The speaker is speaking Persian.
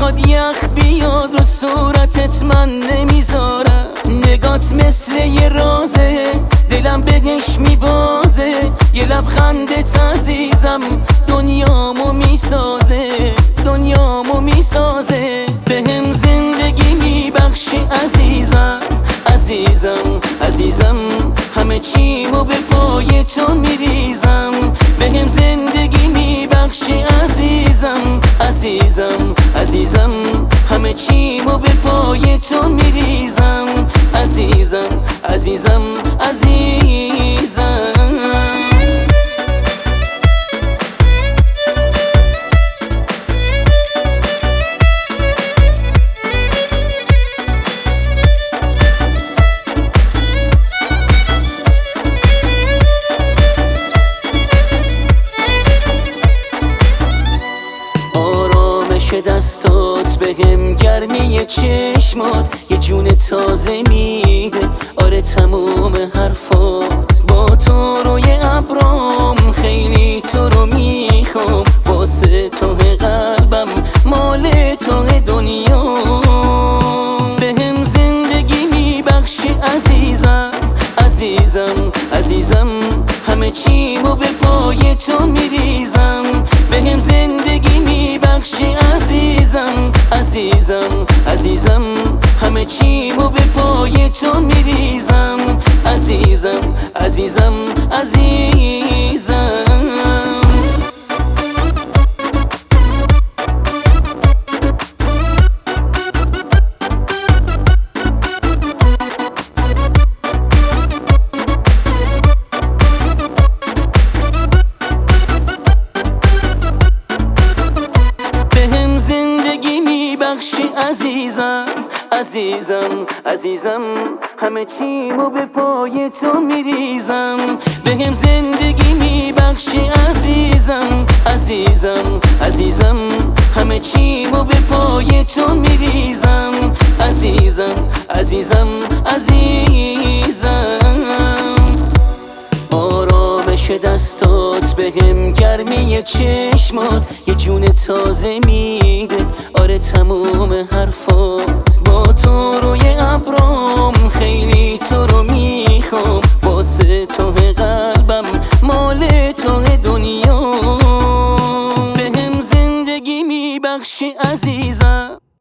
میخواد یخ بیاد رو صورتت من نمیذارم. نگات مثل یه رازه دلم بهش میبازه. یه لبخندت عزیزم دنیامو میسازه، دنیامو میسازه. بهم زندگی میبخشی عزیزم، عزیزم، عزیزم. همه چیمو به پای تو میریزم. بهم زندگی میبخشی عزیزم، عزیزم، عزیزم. همه چیمو به پای تو میریزم. عزیزم، عزیزم، عزیزم. دستات بهم گرمی چشمات یه جون تازه میده. آره تموم حرفات با تو روی ابرام، خیلی تو رو میخوام. واسه تو قلبم مال تو دنیا. بهم زندگی میبخشی عزیزم، عزیزم، عزیزم. همه چیمو به پای تو میریزم. بهم زندگی میبخشی عزیزم، عزیزم، عزیزم. همه چیمو به پای تو میریزم. عزیزم، عزیزم، عزیزم. بخشی عزیزم، عزیزم، عزیزم. همه چیمو به پای تو میریزم. بهم زندگی میبخشی عزیزم، عزیزم، عزیزم. همه چیمو به پای تو میریزم. عزیزم، عزیزم، عزیزم. آرامش دستات بهم گرمی چشمات یه جون تازه میده. آره تموم حرفات با تو روی ابرام، خیلی تو رو میخوام. واسه تو قلبم مال تو دنیا. بهم زندگی میبخشی عزیزم.